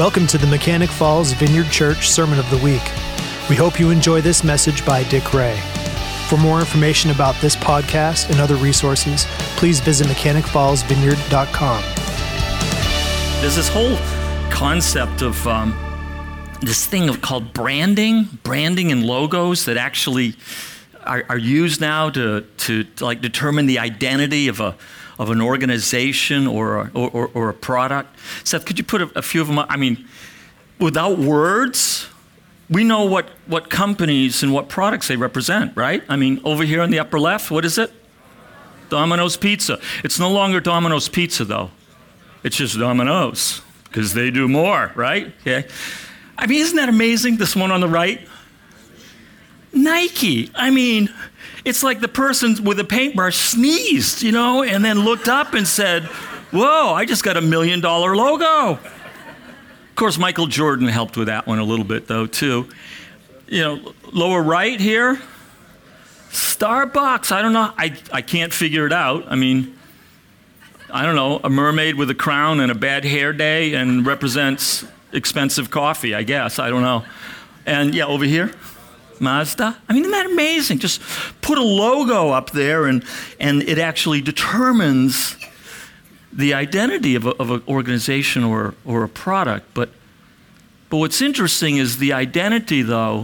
Welcome to the Mechanic Falls Vineyard Church Sermon of the Week. We hope you enjoy this message by Dick Ray. For more information about this podcast and other resources, please visit mechanicfallsvineyard.com. There's this whole concept of this thing called branding and logos that actually are used now to like determine the identity of an organization or a product. Seth, could you put a few of them up? I mean, without words, we know what companies and what products they represent, right? I mean, over here on the upper left, what is it? Domino's Pizza. It's no longer Domino's Pizza, though. It's just Domino's, because they do more, right? Okay. I mean, isn't that amazing, this one on the right? Nike. I mean, it's like the person with a paintbrush sneezed, and then looked up and said, whoa, I just got $1 million logo. Of course, Michael Jordan helped with that one a little bit, though, too. Lower right here, Starbucks. I don't know. I can't figure it out. I mean, I don't know, a mermaid with a crown and a bad hair day and represents expensive coffee, I guess. I don't know. And, yeah, over here, Mazda. I mean, isn't that amazing? Just put a logo up there and it actually determines the identity of an organization or a product. But what's interesting is the identity, though,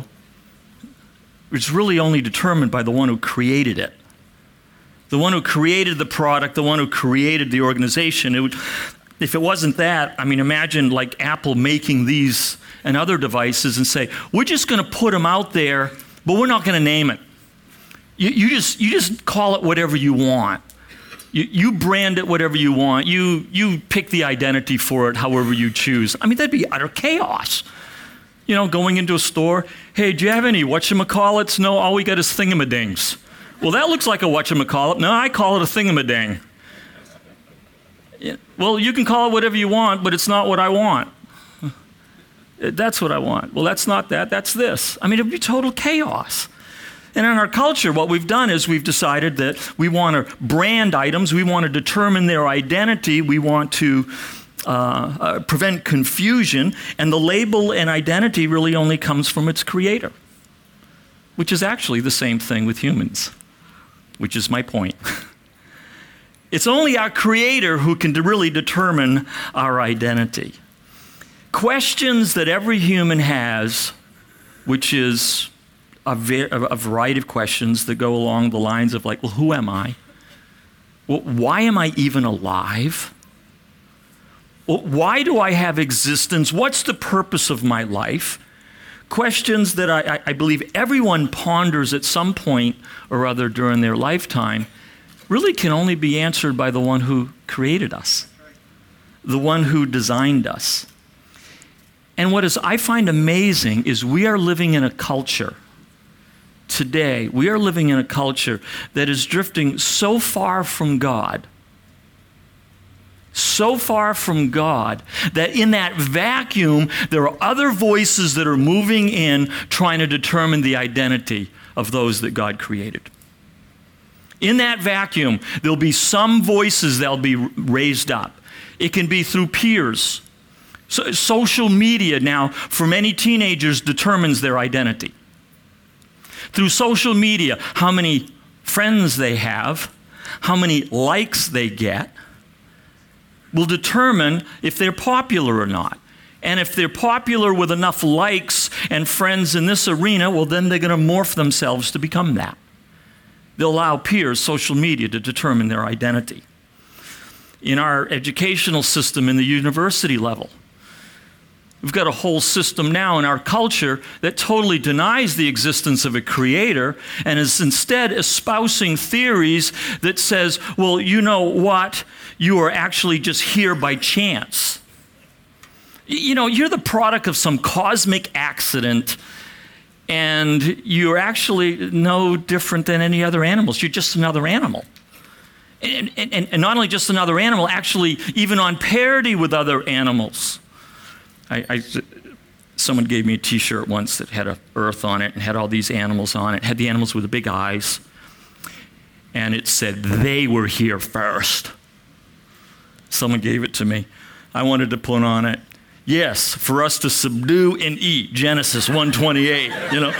is really only determined by the one who created it. The one who created the product, the one who created the organization. If it wasn't that, I mean, imagine like Apple making these and other devices and say, we're just going to put them out there, but we're not going to name it. You just call it whatever you want. You brand it whatever you want. You pick the identity for it however you choose. I mean, that'd be utter chaos. Going into a store, hey, do you have any whatchamacallits? No, all we got is thingamadings. Well, that looks like a whatchamacallit. No, I call it a thingamading. Well, you can call it whatever you want, but it's not what I want. That's what I want. Well, that's not that. That's this. I mean, it'd be total chaos. And in our culture, what we've done is we've decided that we want to brand items. We want to determine their identity. We want to prevent confusion. And the label and identity really only comes from its creator, which is actually the same thing with humans, which is my point. It's only our creator who can really determine our identity. Questions that every human has, which is a variety of questions that go along the lines of like, well, who am I? Well, why am I even alive? Well, why do I have existence? What's the purpose of my life? Questions that I believe everyone ponders at some point or other during their lifetime really can only be answered by the one who created us, the one who designed us. And I find amazing is we are living in a culture today, we are living in a culture that is drifting so far from God, that in that vacuum, there are other voices that are moving in trying to determine the identity of those that God created. In that vacuum, there'll be some voices that'll be raised up. It can be through peers. So social media now, for many teenagers, determines their identity. Through social media, how many friends they have, how many likes they get, will determine if they're popular or not. And if they're popular with enough likes and friends in this arena, well, then they're going to morph themselves to become that. They'll allow peers, social media, to determine their identity. In our educational system, in the university level, we've got a whole system now in our culture that totally denies the existence of a creator and is instead espousing theories that says, well, you know what? You are actually just here by chance. You're the product of some cosmic accident, and you're actually no different than any other animals. You're just another animal. And not only just another animal, actually even on parity with other animals. Someone gave me a T-shirt once that had an earth on it and had all these animals on it. It had the animals with the big eyes. And it said, they were here first. Someone gave it to me. I wanted to put on it, Yes, for us to subdue and eat, Genesis 1:28, you know.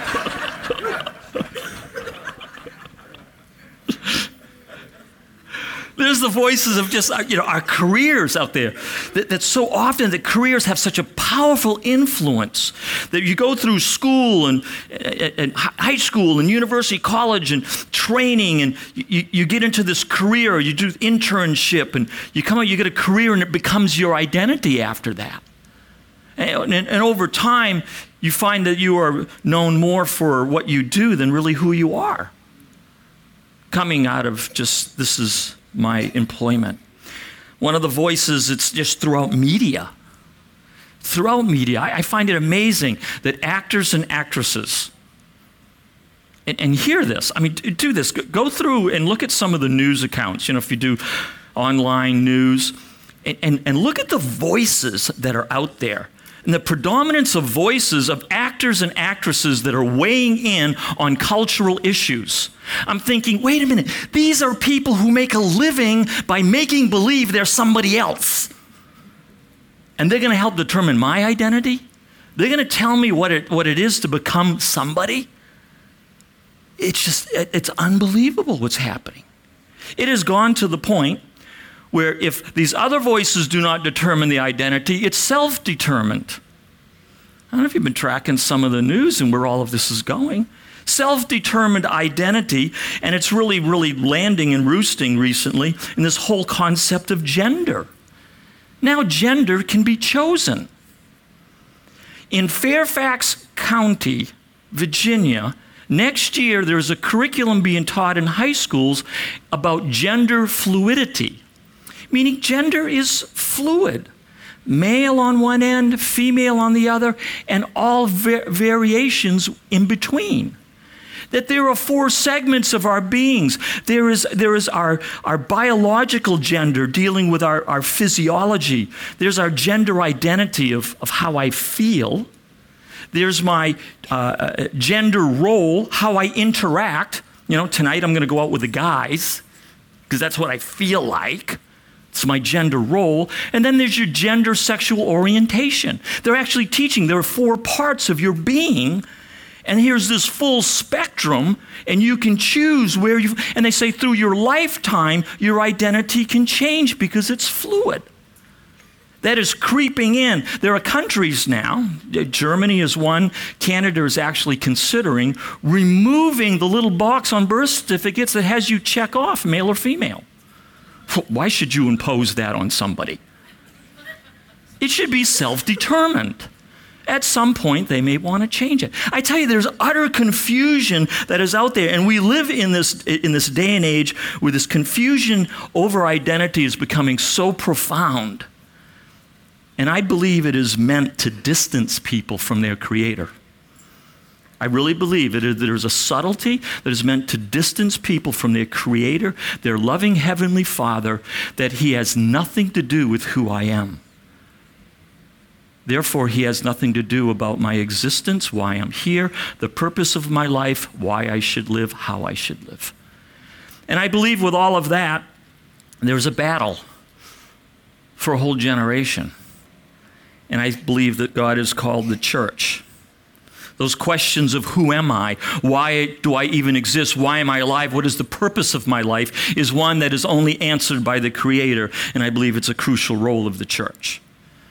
There's the voices of just, our careers out there. That so often that careers have such a powerful influence that you go through school and high school and university, college and training, and you get into this career, you do internship, and you come out, you get a career, and it becomes your identity after that. And over time, you find that you are known more for what you do than really who you are. Coming out of just, this is my employment. One of the voices, it's just throughout media. Throughout media, I find it amazing that actors and actresses, and hear this, do this, go through and look at some of the news accounts, if you do online news, and look at the voices that are out there. And the predominance of voices of actors and actresses that are weighing in on cultural issues. I'm thinking, wait a minute, these are people who make a living by making believe they're somebody else. And they're going to help determine my identity? They're going to tell me what it is to become somebody? It's unbelievable what's happening. It has gone to the point where if these other voices do not determine the identity, it's self-determined. I don't know if you've been tracking some of the news and where all of this is going. Self-determined identity, and it's really, really landing and roosting recently in this whole concept of gender. Now gender can be chosen. In Fairfax County, Virginia, next year there's a curriculum being taught in high schools about gender fluidity. Meaning gender is fluid. Male on one end, female on the other, and all variations in between. That there are 4 segments of our beings. There is our biological gender dealing with our physiology. There's our gender identity of how I feel. There's my gender role, how I interact. Tonight I'm going to go out with the guys because that's what I feel like. It's my gender role. And then there's your gender sexual orientation. They're actually teaching there are 4 parts of your being, and here's this full spectrum, and you can choose where you, and they say through your lifetime, your identity can change because it's fluid. That is creeping in. There are countries now, Germany is one, Canada is actually considering removing the little box on birth certificates that has you check off male or female. Why should you impose that on somebody? It should be self-determined. At some point, they may want to change it. I tell you, there's utter confusion that is out there, and we live in this day and age where this confusion over identity is becoming so profound. And I believe it is meant to distance people from their Creator. I really believe there's a subtlety that is meant to distance people from their Creator, their loving Heavenly Father, that He has nothing to do with who I am. Therefore, He has nothing to do about my existence, why I'm here, the purpose of my life, why I should live, how I should live. And I believe with all of that, there's a battle for a whole generation. And I believe that God has called the church. Those questions of who am I? Why do I even exist? Why am I alive? What is the purpose of my life? Is one that is only answered by the Creator, and I believe it's a crucial role of the church.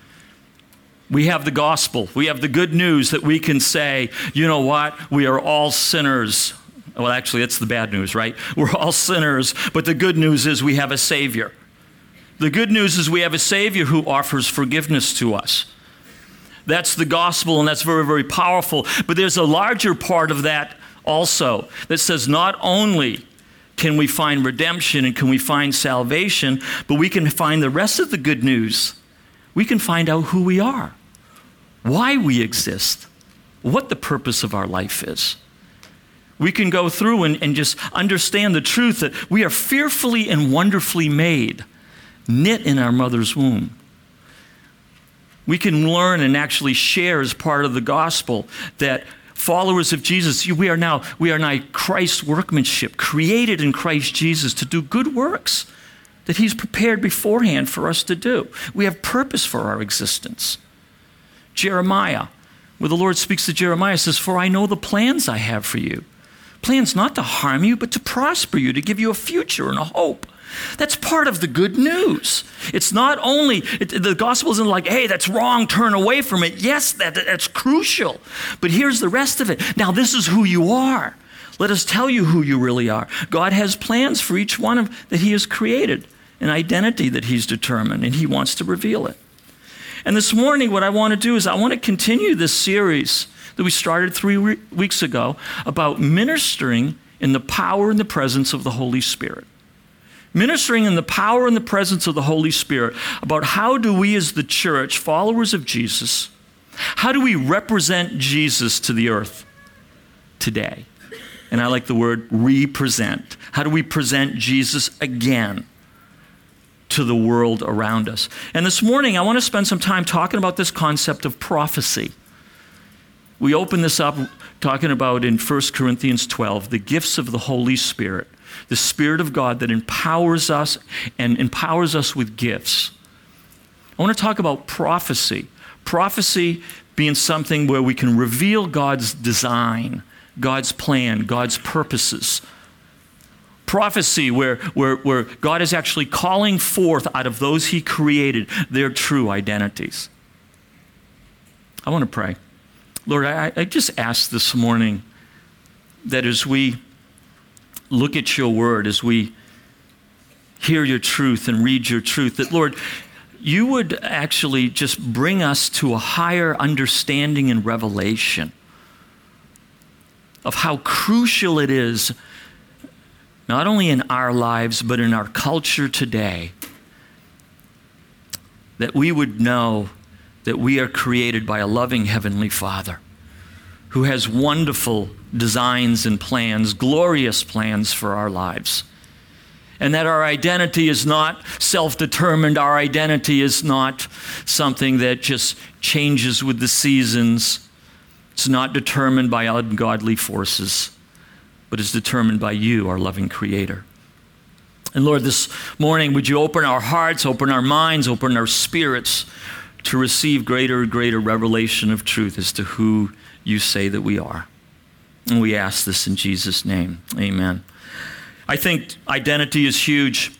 We have the gospel. We have the good news that we can say, you know what? We are all sinners. Well, actually, that's the bad news, right? We're all sinners, but the good news is we have a Savior. The good news is we have a Savior who offers forgiveness to us. That's the gospel, and that's very, very powerful. But there's a larger part of that also that says not only can we find redemption and can we find salvation, but we can find the rest of the good news. We can find out who we are, why we exist, what the purpose of our life is. We can go through and just understand the truth that we are fearfully and wonderfully made, knit in our mother's womb. We can learn and actually share as part of the gospel that followers of Jesus, we are now Christ's workmanship, created in Christ Jesus to do good works, that he's prepared beforehand for us to do. We have purpose for our existence. Jeremiah, where the Lord speaks to Jeremiah, says, "For I know the plans I have for you. Plans not to harm you, but to prosper you, to give you a future and a hope." That's part of the good news. It's not only, the gospel isn't like, hey, that's wrong, turn away from it. Yes, that's crucial. But here's the rest of it. Now, this is who you are. Let us tell you who you really are. God has plans for each one that he has created, an identity that he's determined, and he wants to reveal it. And this morning, what I want to do is I want to continue this series that we started 3 weeks ago about ministering in the power and the presence of the Holy Spirit. Ministering in the power and the presence of the Holy Spirit, about how do we as the church, followers of Jesus, how do we represent Jesus to the earth today? And I like the word represent. How do we present Jesus again to the world around us? And this morning, I want to spend some time talking about this concept of prophecy. We open this up talking about in 1 Corinthians 12, the gifts of the Holy Spirit, the Spirit of God that empowers us and empowers us with gifts. I want to talk about prophecy. Prophecy being something where we can reveal God's design, God's plan, God's purposes. Prophecy where God is actually calling forth out of those he created their true identities. I want to pray. Lord, I just ask this morning that as we look at your word, as we hear your truth and read your truth, that, Lord, you would actually just bring us to a higher understanding and revelation of how crucial it is, not only in our lives, but in our culture today, that we would know that we are created by a loving Heavenly Father who has wonderful designs and plans, glorious plans for our lives. And that our identity is not self-determined. Our identity is not something that just changes with the seasons. It's not determined by ungodly forces, but is determined by you, our loving Creator. And Lord, this morning, would you open our hearts, open our minds, open our spirits to receive greater and greater revelation of truth as to who you say that we are. And we ask this in Jesus' name. Amen. I think identity is huge.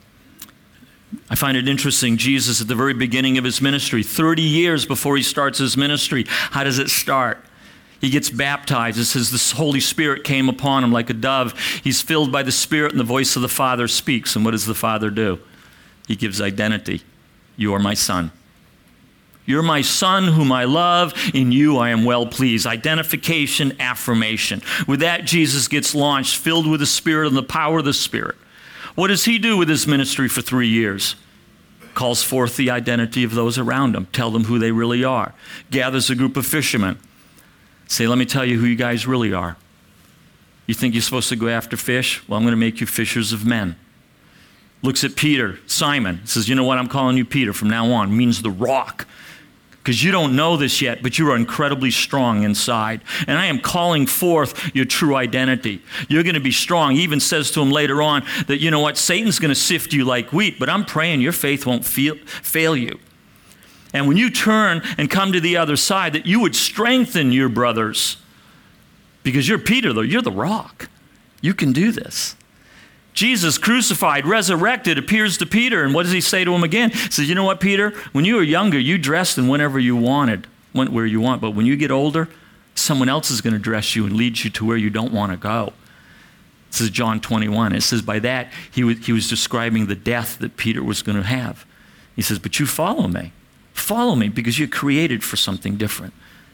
I find it interesting. Jesus, at the very beginning of his ministry, 30 years before he starts his ministry, how does it start? He gets baptized. It says the Holy Spirit came upon him like a dove. He's filled by the Spirit, and the voice of the Father speaks. And what does the Father do? He gives identity. You are my Son. You're my Son whom I love. In you I am well pleased. Identification, affirmation. With that, Jesus gets launched, filled with the Spirit and the power of the Spirit. What does he do with his ministry for 3 years? Calls forth the identity of those around him. Tell them who they really are. Gathers a group of fishermen. Say, let me tell you who you guys really are. You think you're supposed to go after fish? Well, I'm going to make you fishers of men. Looks at Peter, Simon. Says, you know what? I'm calling you Peter from now on. Means the rock. Because you don't know this yet, but you are incredibly strong inside. And I am calling forth your true identity. You're going to be strong. He even says to him later on that, you know what, Satan's going to sift you like wheat, but I'm praying your faith won't fail you. And when you turn and come to the other side, that you would strengthen your brothers. Because you're Peter, though. You're the rock. You can do this. Jesus, crucified, resurrected, appears to Peter, and what does he say to him again? He says, you know what, Peter? When you were younger, you dressed in whenever you wanted, went where you want. But when you get older, someone else is going to dress you and lead you to where you don't want to go. This is John 21. It says by that, he was describing the death that Peter was going to have. He says, but you follow me. Follow me because you're created for something different.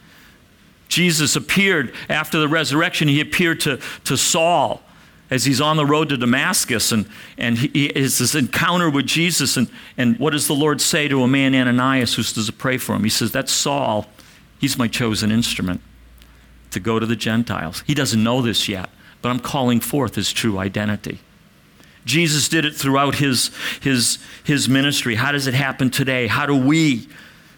Jesus appeared after the resurrection. He appeared to Saul as he's on the road to Damascus, and he is this encounter with Jesus, and what does the Lord say to a man, Ananias, who's to pray for him? He says, that's Saul. He's my chosen instrument to go to the Gentiles. He doesn't know this yet, but I'm calling forth his true identity. Jesus did it throughout his ministry. How does it happen today? How do we,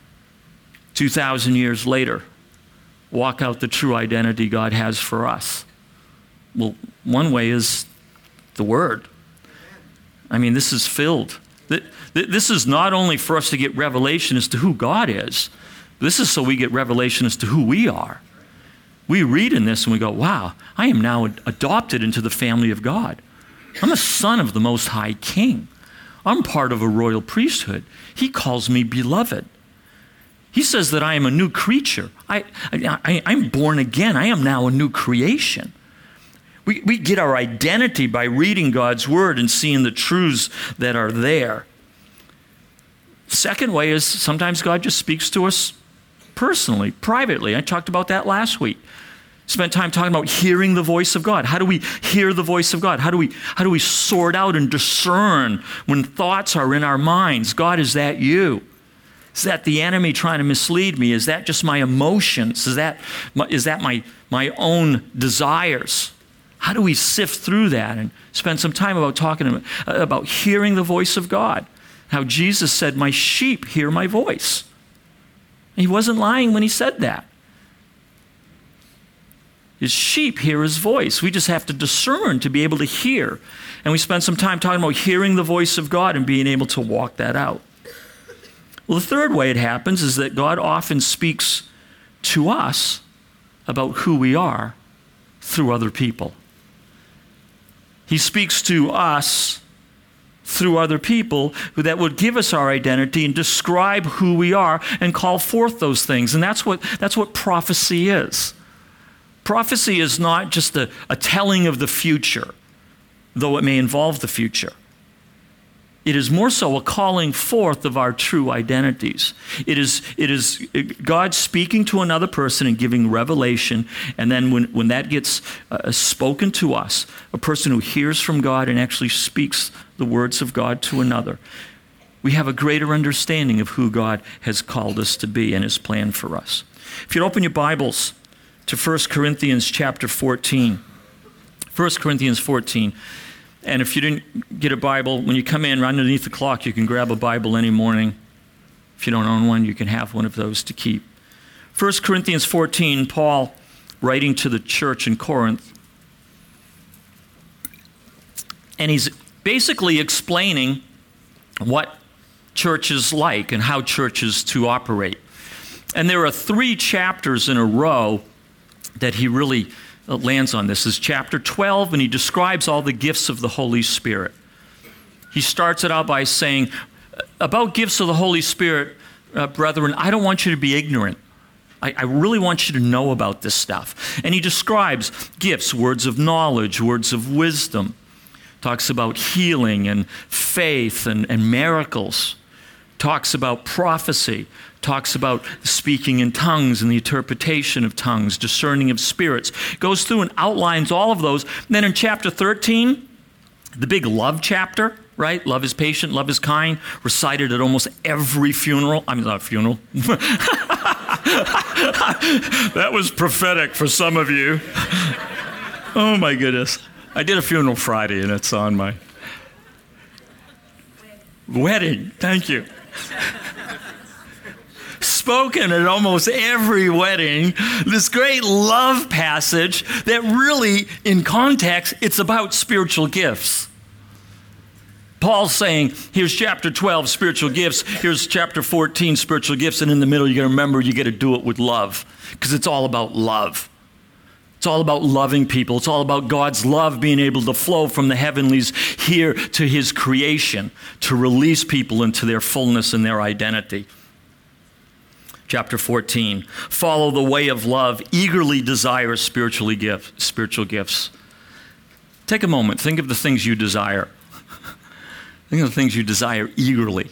2,000 years later, walk out the true identity God has for us? Well, one way is the Word. I mean, this is filled. This is not only for us to get revelation as to who God is. This is so we get revelation as to who we are. We read in this and we go, wow, I am now adopted into the family of God. I'm a son of the Most High King. I'm part of a royal priesthood. He calls me beloved. He says that I am a new creature. I'm born again. I am now a new creation. We get our identity by reading God's word and seeing the truths that are there. Second way is sometimes God just speaks to us personally, privately. I talked about that last week. Spent time talking about hearing the voice of God. How do we hear the voice of God? How do we sort out and discern when thoughts are in our minds? God, is that you? Is that the enemy trying to mislead me? Is that just my emotions? Is that my own desires? How do we sift through that and spend some time talking about hearing the voice of God? How Jesus said, my sheep hear my voice. He wasn't lying when he said that. His sheep hear his voice. We just have to discern to be able to hear. And we spend some time talking about hearing the voice of God and being able to walk that out. Well, the third way it happens is that God often speaks to us about who we are through other people. He speaks to us through other people that would give us our identity and describe who we are and call forth those things. And that's what prophecy is. Prophecy is not just a telling of the future, though it may involve the future. It is more so a calling forth of our true identities. It is God speaking to another person and giving revelation, and then when that gets spoken to us, a person who hears from God and actually speaks the words of God to another, we have a greater understanding of who God has called us to be and his plan for us. If you'd open your Bibles to 1 Corinthians chapter 14. 1 Corinthians 14. And if you didn't get a Bible, when you come in, right underneath the clock, you can grab a Bible any morning. If you don't own one, you can have one of those to keep. 1 Corinthians 14, Paul writing to the church in Corinth. And he's basically explaining what church is like and how church is to operate. And there are 3 chapters in a row that he really lands on. This is chapter 12, and he describes all the gifts of the Holy Spirit. He starts it out by saying, about gifts of the Holy Spirit, brethren, I don't want you to be ignorant. I really want you to know about this stuff. And he describes gifts, words of knowledge, words of wisdom. Talks about healing and faith and miracles. Talks about prophecy. Talks about speaking in tongues and the interpretation of tongues, discerning of spirits. Goes through and outlines all of those. And then in chapter 13, the big love chapter, right? Love is patient, love is kind, recited at almost every funeral. I mean, not funeral. That was prophetic for some of you. Oh my goodness. I did a funeral Friday and it's on my wedding. Thank you. Spoken at almost every wedding, this great love passage that really, in context, it's about spiritual gifts. Paul's saying, here's chapter 12, spiritual gifts. Here's chapter 14, spiritual gifts. And in the middle, you got to remember, you got to do it with love, because it's all about love. It's all about loving people. It's all about God's love being able to flow from the heavenlies here to his creation, to release people into their fullness and their identity. Chapter 14, follow the way of love, eagerly desire spiritual gifts. Take a moment, think of the things you desire. Think of the things you desire eagerly.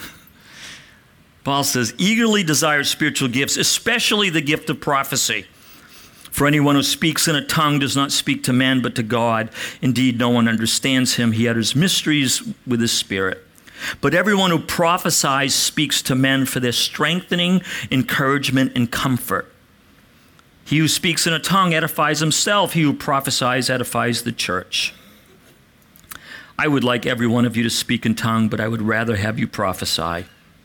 Paul says, eagerly desire spiritual gifts, especially the gift of prophecy. For anyone who speaks in a tongue does not speak to men, but to God. Indeed, no one understands him. He utters mysteries with his spirit. But everyone who prophesies speaks to men for their strengthening, encouragement, and comfort. He who speaks in a tongue edifies himself. He who prophesies edifies the church. I would like every one of you to speak in tongue, but I would rather have you prophesy.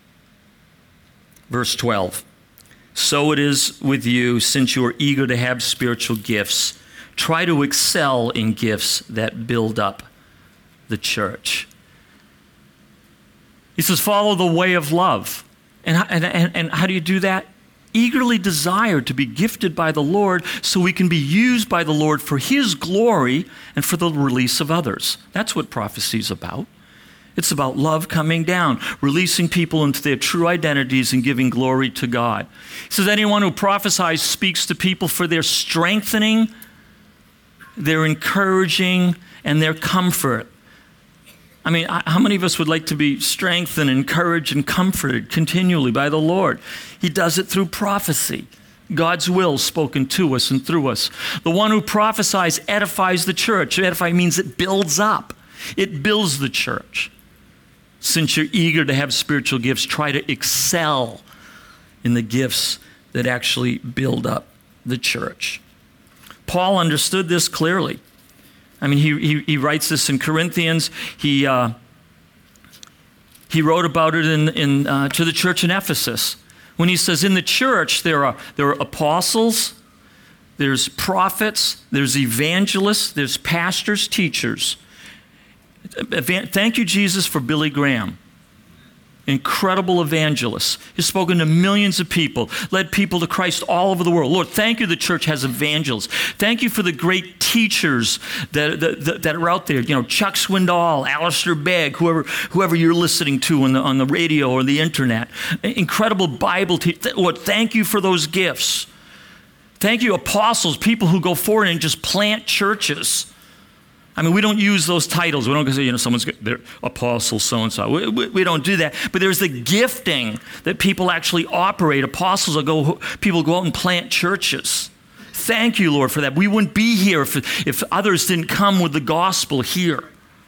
Verse 12. So it is with you, since you are eager to have spiritual gifts. Try to excel in gifts that build up the church. He says, follow the way of love. And how do you do that? Eagerly desire to be gifted by the Lord so we can be used by the Lord for His glory and for the release of others. That's what prophecy is about. It's about love coming down, releasing people into their true identities and giving glory to God. He says, anyone who prophesies speaks to people for their strengthening, their encouraging, and their comfort. I mean, how many of us would like to be strengthened, encouraged, and comforted continually by the Lord? He does it through prophecy. God's will spoken to us and through us. The one who prophesies edifies the church. Edify means it builds up. It builds the church. Since you're eager to have spiritual gifts, try to excel in the gifts that actually build up the church. Paul understood this clearly. I mean, he writes this in Corinthians. He wrote about it to the church in Ephesus when he says, in the church there are apostles, there's prophets, there's evangelists, there's pastors, teachers. Thank you, Jesus, for Billy Graham. Incredible evangelist. He's spoken to millions of people, led people to Christ all over the world. Lord, thank you the church has evangelists. Thank you for the great teachers that are out there. You know, Chuck Swindoll, Alistair Begg, whoever you're listening to on the radio or the internet. Incredible Bible teachers. Lord, thank you for those gifts. Thank you, apostles, people who go forward and just plant churches. I mean, we don't use those titles. We don't say, they're apostle so-and-so. We don't do that. But there's the gifting that people actually operate. Apostles people go out and plant churches. Thank you, Lord, for that. We wouldn't be here if others didn't come with the gospel here.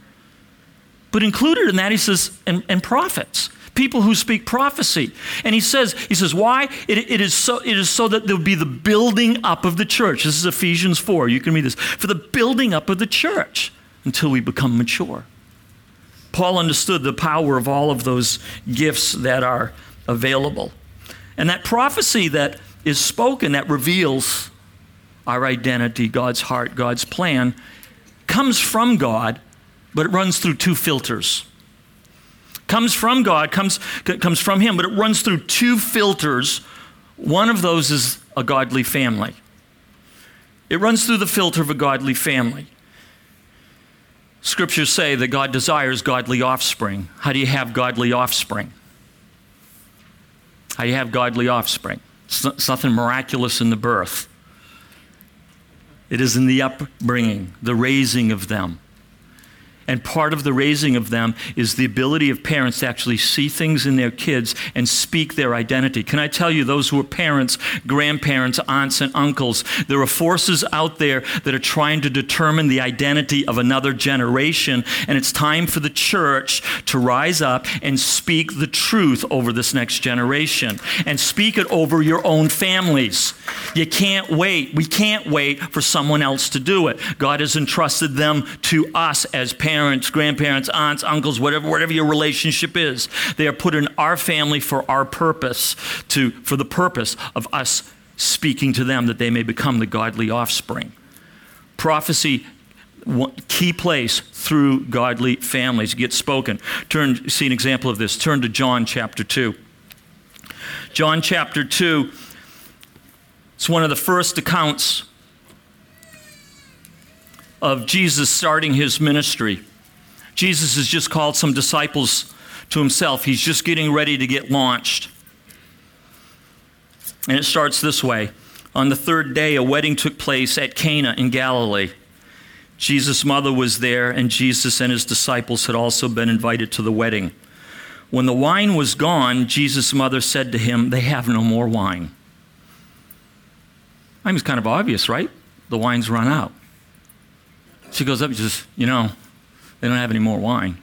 But included in that, he says, and prophets. People who speak prophecy. And he says, why? It is so that there will be the building up of the church. This is Ephesians 4. You can read this. For the building up of the church until we become mature. Paul understood the power of all of those gifts that are available. And that prophecy that is spoken, that reveals our identity, God's heart, God's plan, comes from God, but it runs through two filters. Comes from God, comes from Him, but it runs through two filters. One of those is a godly family. It runs through the filter of a godly family. Scriptures say that God desires godly offspring. How do you have godly offspring? How do you have godly offspring? It's nothing miraculous in the birth. It is in the upbringing, the raising of them. And part of the raising of them is the ability of parents to actually see things in their kids and speak their identity. Can I tell you, those who are parents, grandparents, aunts, and uncles, there are forces out there that are trying to determine the identity of another generation, and it's time for the church to rise up and speak the truth over this next generation, and speak it over your own families. You can't wait. We can't wait for someone else to do it. God has entrusted them to us as parents, grandparents, aunts, uncles, whatever your relationship is. They are put in our family for our purpose, for the purpose of us speaking to them that they may become the godly offspring. Prophecy, key place through godly families gets spoken. See an example of this. Turn to John chapter 2. John chapter 2, it's one of the first accounts of Jesus starting his ministry. Jesus has just called some disciples to himself. He's just getting ready to get launched. And it starts this way. On the third day, a wedding took place at Cana in Galilee. Jesus' mother was there, and Jesus and his disciples had also been invited to the wedding. When the wine was gone, Jesus' mother said to him, "They have no more wine." I mean, it's kind of obvious, right? The wine's run out. She goes up and says, they don't have any more wine.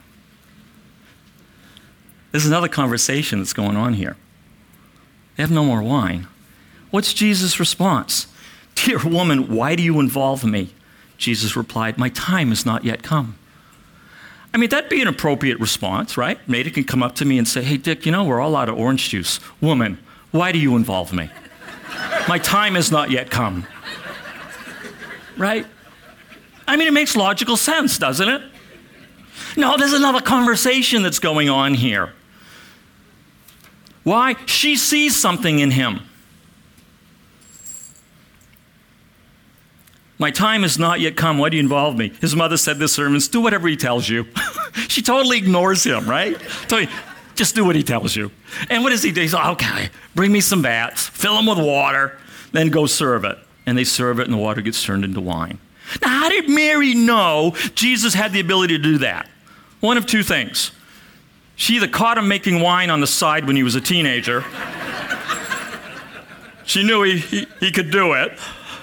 There's another conversation that's going on here. They have no more wine. What's Jesus' response? "Dear woman, why do you involve me?" Jesus replied, "My time has not yet come." I mean, that'd be an appropriate response, right? Maida can come up to me and say, "Hey, Dick, we're all out of orange juice. Woman, why do you involve me? My time has not yet come." Right? I mean, it makes logical sense, doesn't it? No, there's another conversation that's going on here. Why? She sees something in him. My time has not yet come. Why do you involve me? His mother said this sermon, do whatever he tells you. She totally ignores him, right? Just do what he tells you. And what does he do? He's like, okay, bring me some vats, fill them with water, then go serve it. And they serve it and the water gets turned into wine. Now, how did Mary know Jesus had the ability to do that? One of two things. She either caught him making wine on the side when he was a teenager. She knew he could do it.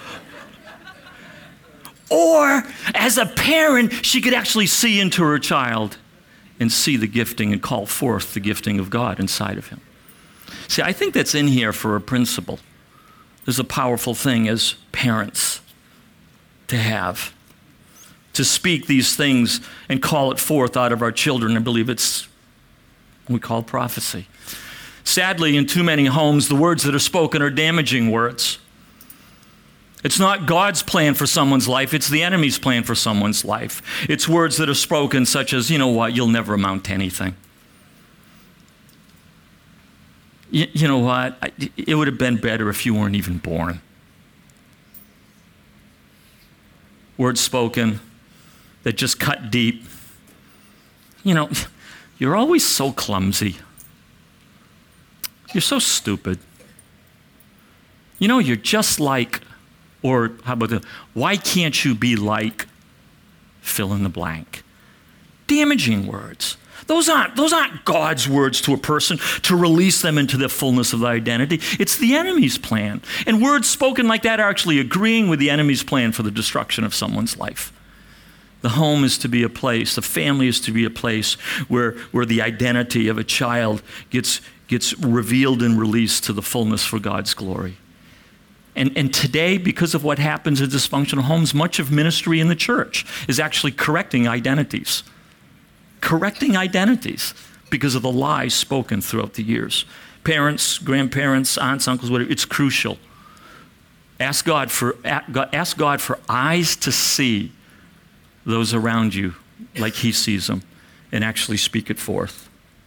Or, as a parent, she could actually see into her child and see the gifting and call forth the gifting of God inside of him. See, I think that's in here for a principle. There's a powerful thing as parents to have, to speak these things and call it forth out of our children. I believe it's what we call prophecy. Sadly, in too many homes, the words that are spoken are damaging words. It's not God's plan for someone's life, it's the enemy's plan for someone's life. It's words that are spoken such as, you know what, you'll never amount to anything. You know what, it would have been better if you weren't even born. Words spoken that just cut deep. You know, you're always so clumsy. You're so stupid. You know, you're just like... Or how about this? Why can't you be like fill in the blank? Damaging words. Those aren't God's words to a person to release them into the fullness of their identity. It's the enemy's plan. And words spoken like that are actually agreeing with the enemy's plan for the destruction of someone's life. The home is to be a place, the family is to be a place where the identity of a child gets revealed and released to the fullness for God's glory. And today, because of what happens in dysfunctional homes, much of ministry in the church is actually correcting identities. Correcting identities because of the lies spoken throughout the years. Parents, grandparents, aunts, uncles, whatever, it's crucial. Ask God for eyes to see those around you like he sees them and actually speak it forth.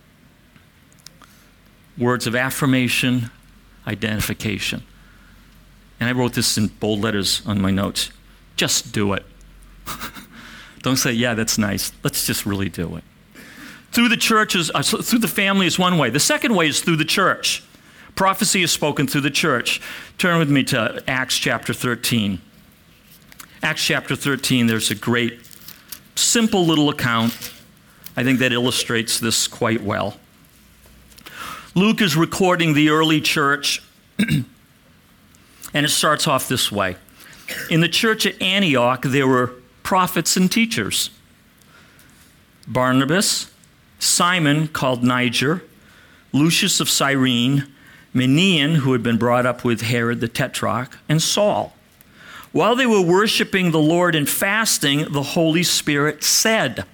Words of affirmation, identification. And I wrote this in bold letters on my notes. Just do it. Don't say, yeah, that's nice. Let's just really do it. Through the churches, through the family is one way. The second way is through the church. Prophecy is spoken through the church. Turn with me to Acts chapter 13. Acts chapter 13, there's a great, simple little account, I think, that illustrates this quite well. Luke is recording the early church. And it starts off this way. In the church at Antioch, there were prophets and teachers. Barnabas, Simon, called Niger, Lucius of Cyrene, Manaen, who had been brought up with Herod the Tetrarch, and Saul. While they were worshiping the Lord and fasting, the Holy Spirit said,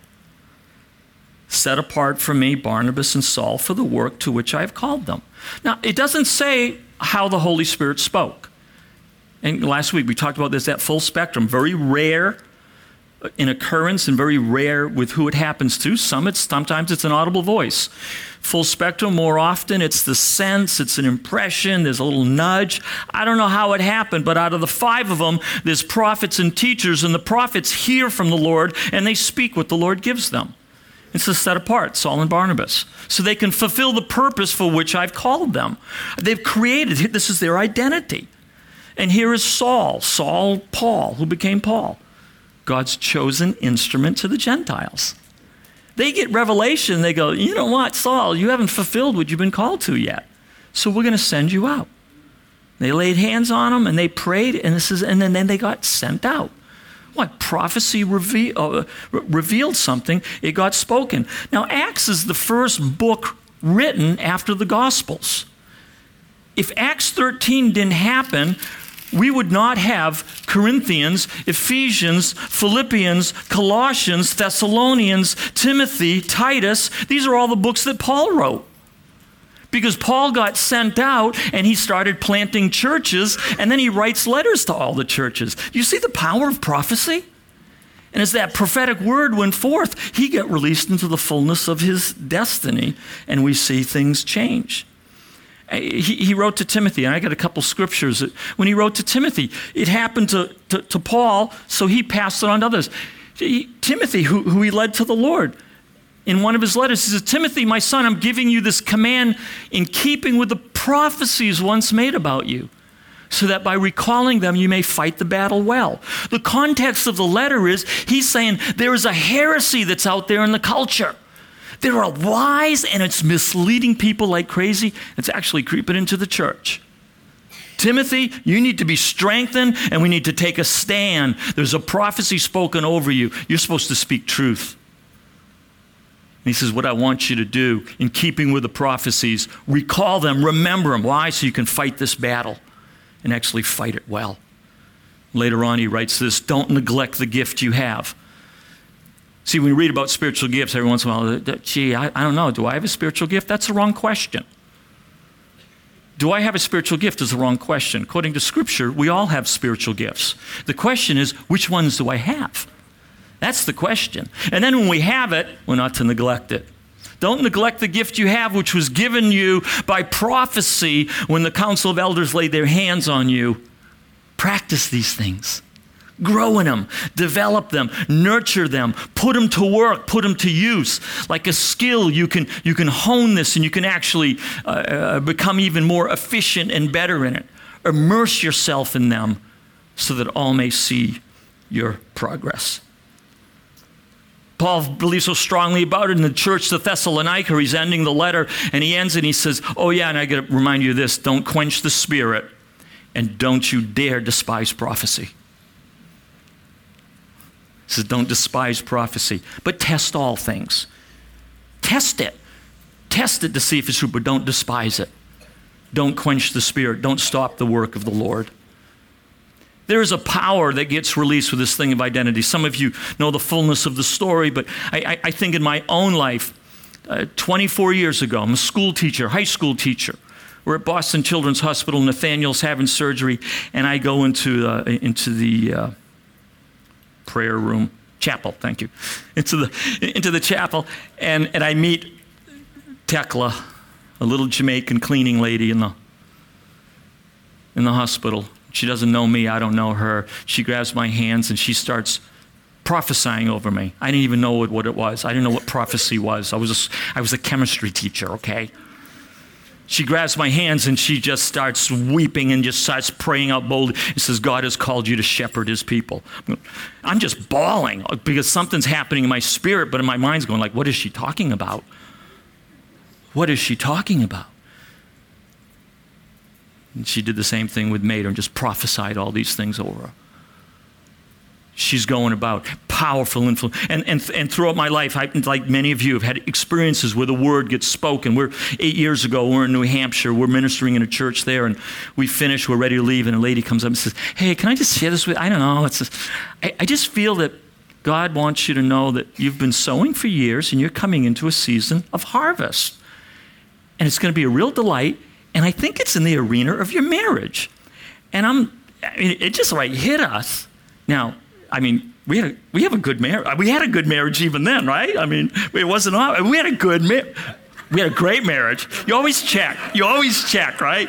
"Set apart for me Barnabas and Saul for the work to which I have called them." Now, it doesn't say how the Holy Spirit spoke. And last week we talked about this, that full spectrum, very rare in occurrence and very rare with who it happens to. Sometimes it's an audible voice. Full spectrum, more often it's the sense, it's an impression, there's a little nudge. I don't know how it happened, but out of the 5 of them, there's prophets and teachers, and the prophets hear from the Lord and they speak what the Lord gives them. It's to set apart Saul and Barnabas so they can fulfill the purpose for which I've called them. They've created, this is their identity. And here is Paul, who became Paul, God's chosen instrument to the Gentiles. They get revelation, they go, you know what, Saul, you haven't fulfilled what you've been called to yet, so we're going to send you out. They laid hands on him and they prayed, and then they got sent out. What? Prophecy revealed something, it got spoken. Now, Acts is the first book written after the Gospels. If Acts 13 didn't happen, we would not have Corinthians, Ephesians, Philippians, Colossians, Thessalonians, Timothy, Titus. These are all the books that Paul wrote. Because Paul got sent out and he started planting churches, and then he writes letters to all the churches. You see the power of prophecy? And as that prophetic word went forth, he got released into the fullness of his destiny, and we see things change. He wrote to Timothy, and I got a couple scriptures. When he wrote to Timothy, it happened to Paul, so he passed it on to others. Timothy, who he led to the Lord, in one of his letters, he says, Timothy, my son, I'm giving you this command in keeping with the prophecies once made about you, so that by recalling them, you may fight the battle well. The context of the letter is, he's saying there is a heresy that's out there in the culture. There are lies, and it's misleading people like crazy. It's actually creeping into the church. Timothy, you need to be strengthened, and we need to take a stand. There's a prophecy spoken over you. You're supposed to speak truth. And he says, what I want you to do, in keeping with the prophecies, recall them, remember them. Why? So you can fight this battle and actually fight it well. Later on, he writes this, don't neglect the gift you have. See, when we read about spiritual gifts, every once in a while, gee, I don't know, do I have a spiritual gift? That's the wrong question. Do I have a spiritual gift is the wrong question. According to Scripture, we all have spiritual gifts. The question is, which ones do I have? That's the question. And then when we have it, we're not to neglect it. Don't neglect the gift you have, which was given you by prophecy when the council of elders laid their hands on you. Practice these things. Grow in them, develop them, nurture them, put them to work, put them to use. Like a skill, you can hone this and you can actually become even more efficient and better in it. Immerse yourself in them so that all may see your progress. Paul believes so strongly about it in the church to Thessalonica. He's ending the letter, and he ends it, and he says, oh yeah, and I got to remind you of this, don't quench the spirit, and don't you dare despise prophecy. He says, don't despise prophecy, but test all things. Test it. Test it to see if it's true, but don't despise it. Don't quench the spirit. Don't stop the work of the Lord. There is a power that gets released with this thing of identity. Some of you know the fullness of the story, but I think in my own life, 24 years ago, I'm a school teacher, high school teacher. We're at Boston Children's Hospital. Nathaniel's having surgery, and I go into the prayer room, chapel, thank you, into the chapel, and I meet Tekla, a little Jamaican cleaning lady in the hospital. She doesn't know me, I don't know her. She grabs my hands and she starts prophesying over me. I didn't even know what it was. I didn't know what prophecy was. I was a chemistry teacher, okay? She grabs my hands and she just starts weeping and just starts praying out boldly. It says, God has called you to shepherd his people. I'm just bawling because something's happening in my spirit, but in my mind's going like, what is she talking about? What is she talking about? And she did the same thing with Mater and just prophesied all these things over her. She's going about powerful influence. And throughout my life, I, like many of you, have had experiences where the word gets spoken. 8 years ago, we're in New Hampshire. We're ministering in a church there, and we finish. We're ready to leave, and a lady comes up and says, hey, can I just share this with you? I don't know. I just feel that God wants you to know that you've been sowing for years, and you're coming into a season of harvest. And it's going to be a real delight. And I think it's in the arena of your marriage. And it just like hit us. Now, we have a good marriage. We had a good marriage even then, right? It wasn't all. We had a great marriage. You always check, right?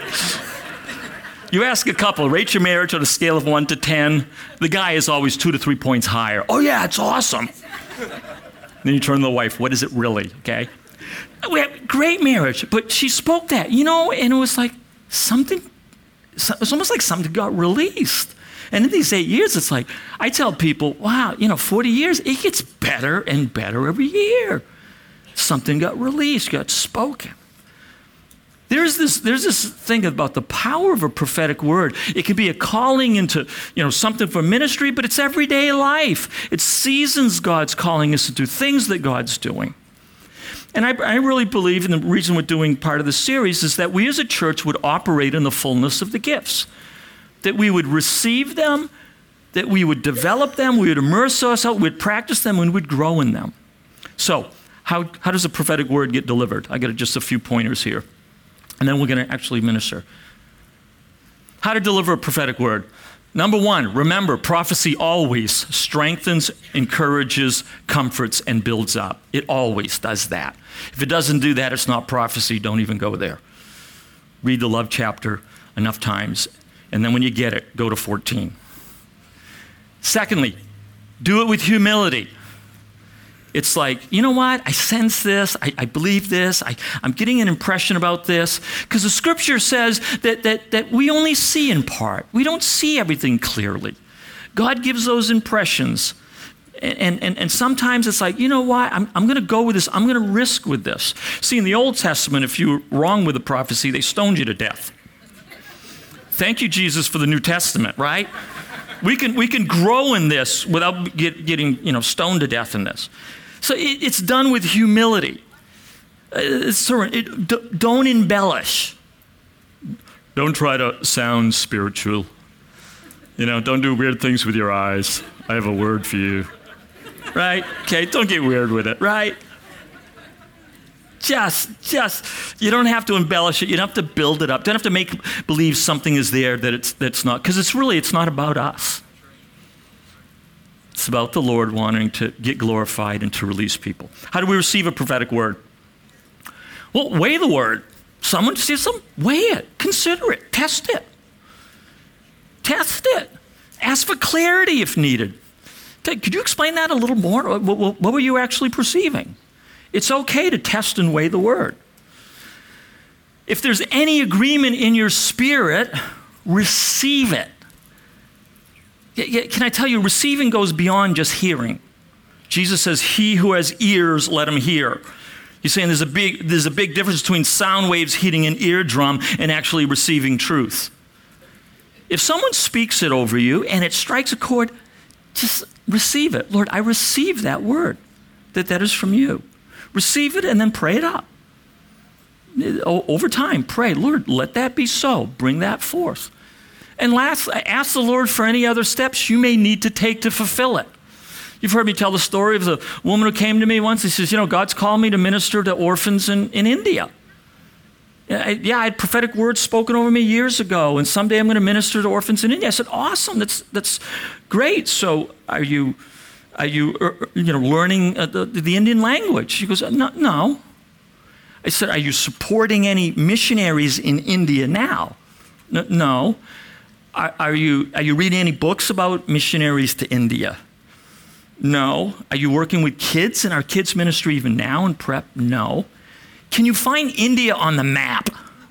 You ask a couple, rate your marriage on a scale of 1 to 10. The guy is always 2 to 3 points higher. Oh yeah, it's awesome. Then you turn to the wife, what is it really, okay? We had great marriage, but she spoke that, and it was like it was almost like something got released. And in these 8 years, it's like, I tell people, wow, 40 years, it gets better and better every year. Something got released, got spoken. There's this thing about the power of a prophetic word. It can be a calling into, something for ministry, but it's everyday life. It seasons God's calling us to do things that God's doing. And I really believe, and the reason we're doing part of the series is that we as a church would operate in the fullness of the gifts. That we would receive them, that we would develop them, we would immerse ourselves, we'd practice them, and we would grow in them. So, how does a prophetic word get delivered? I got just a few pointers here. And then we're going to actually minister. How to deliver a prophetic word. Number 1, remember, prophecy always strengthens, encourages, comforts, and builds up. It always does that. If it doesn't do that, it's not prophecy. Don't even go there. read the love chapter enough times, and then when you get it, go to 14. Secondly, do it with humility. It's like, you know what? I sense this. I believe this. I'm getting an impression about this. Because the scripture says that we only see in part. We don't see everything clearly. God gives those impressions. And sometimes it's like, you know what? I'm going to go with this. I'm going to risk with this. See, in the Old Testament, if you were wrong with a prophecy, they stoned you to death. Thank you, Jesus, for the New Testament, right? We can grow in this without getting stoned to death in this. So it's done with humility. Don't embellish. Don't try to sound spiritual. Don't do weird things with your eyes. I have a word for you. Right? Okay, don't get weird with it, right? Just, you don't have to embellish it. You don't have to build it up. Don't have to make believe something is there that's not. Because it's not about us. It's about the Lord wanting to get glorified and to release people. How do we receive a prophetic word? Well, weigh the word. Someone says something, weigh it, consider it, test it. Test it. Ask for clarity if needed. Could you explain that a little more? What were you actually perceiving? It's okay to test and weigh the word. If there's any agreement in your spirit, receive it. Can I tell you, receiving goes beyond just hearing. Jesus says, he who has ears, let him hear. He's saying there's a big difference between sound waves hitting an eardrum and actually receiving truth. If someone speaks it over you and it strikes a chord, just receive it. Lord, I receive that word, that is from you. Receive it and then pray it up. Over time, pray, Lord, let that be so. Bring that forth. And last, ask the Lord for any other steps you may need to take to fulfill it. You've heard me tell the story of the woman who came to me once. He says, God's called me to minister to orphans in India. I had prophetic words spoken over me years ago, and someday I'm going to minister to orphans in India. I said, awesome, that's great. So are you learning the Indian language? She goes, no. I said, are you supporting any missionaries in India now? No. Are you reading any books about missionaries to India? No. Are you working with kids in our kids ministry even now in prep? No. Can you find India on the map?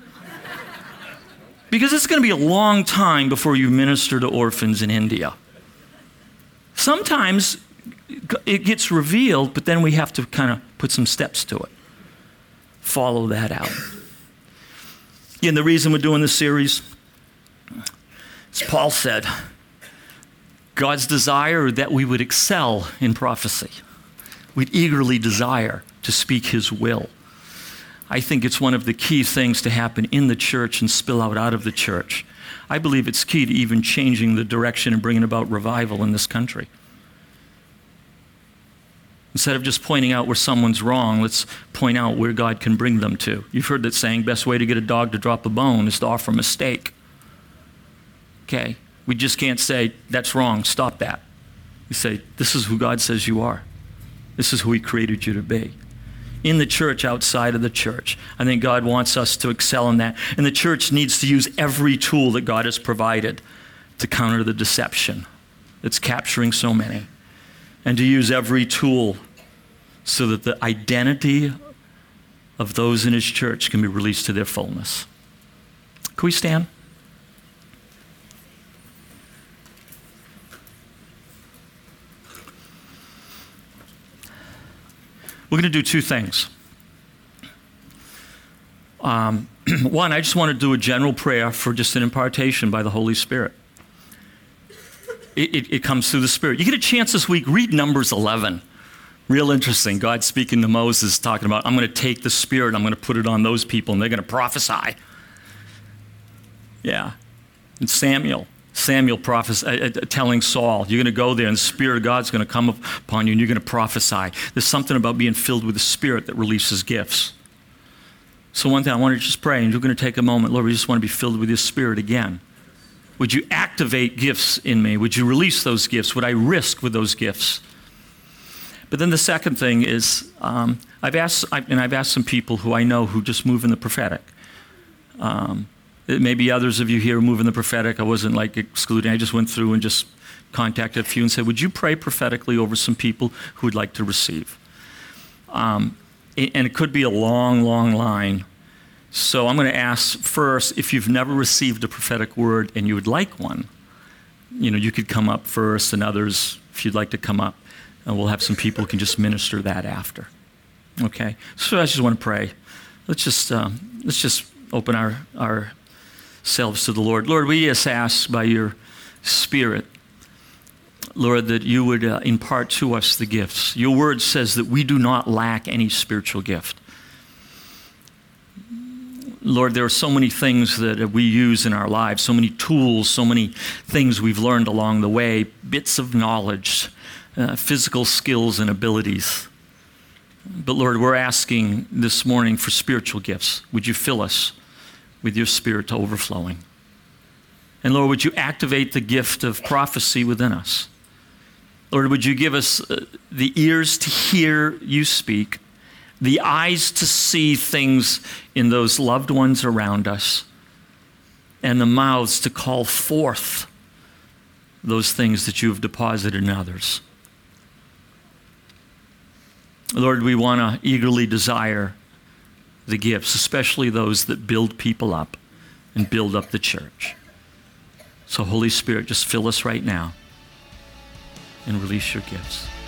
Because it's going to be a long time before you minister to orphans in India. Sometimes it gets revealed, but then we have to kind of put some steps to it. Follow that out. And the reason we're doing this series, as Paul said, God's desire that we would excel in prophecy. We'd eagerly desire to speak his will. I think it's one of the key things to happen in the church and spill out of the church. I believe it's key to even changing the direction and bringing about revival in this country. Instead of just pointing out where someone's wrong, let's point out where God can bring them to. You've heard that saying, best way to get a dog to drop a bone is to offer him a steak. Okay, we just can't say, that's wrong, stop that. We say, this is who God says you are. This is who he created you to be. In the church, outside of the church. I think God wants us to excel in that. And the church needs to use every tool that God has provided to counter the deception that's capturing so many. And to use every tool so that the identity of those in his church can be released to their fullness. Can we stand? We're going to do two things. One, I just want to do a general prayer for just an impartation by the Holy Spirit. It comes through the Spirit. You get a chance this week, read Numbers 11. Real interesting. God speaking to Moses, talking about, I'm going to take the Spirit, I'm going to put it on those people, and they're going to prophesy. Yeah. And Samuel telling Saul, you're going to go there and the Spirit of God's going to come upon you and you're going to prophesy. There's something about being filled with the Spirit that releases gifts. So one thing I want to just pray, and you're going to take a moment. Lord, we just want to be filled with your Spirit again. Would you activate gifts in me? Would you release those gifts? Would I risk with those gifts? But then the second thing is, I've asked some people who I know who just move in the prophetic. It may be others of you here who move in the prophetic. I wasn't like excluding. I just went through and just contacted a few and said, would you pray prophetically over some people who would like to receive? And it could be a long, long line. So I'm going to ask first, if you've never received a prophetic word and you would like one, you could come up first, and others, if you'd like to come up, and we'll have some people who can just minister that after. Okay? So I just want to pray. Let's just open ourselves to the Lord. Lord, we just ask by your Spirit, Lord, that you would impart to us the gifts. Your word says that we do not lack any spiritual gift. Lord, there are so many things that we use in our lives, so many tools, so many things we've learned along the way, bits of knowledge, physical skills and abilities. But Lord, we're asking this morning for spiritual gifts. Would you fill us with your Spirit to overflowing? And Lord, would you activate the gift of prophecy within us? Lord, would you give us the ears to hear you speak, the eyes to see things in those loved ones around us, and the mouths to call forth those things that you have deposited in others. Lord, we want to eagerly desire the gifts, especially those that build people up and build up the church. So Holy Spirit, just fill us right now and release your gifts.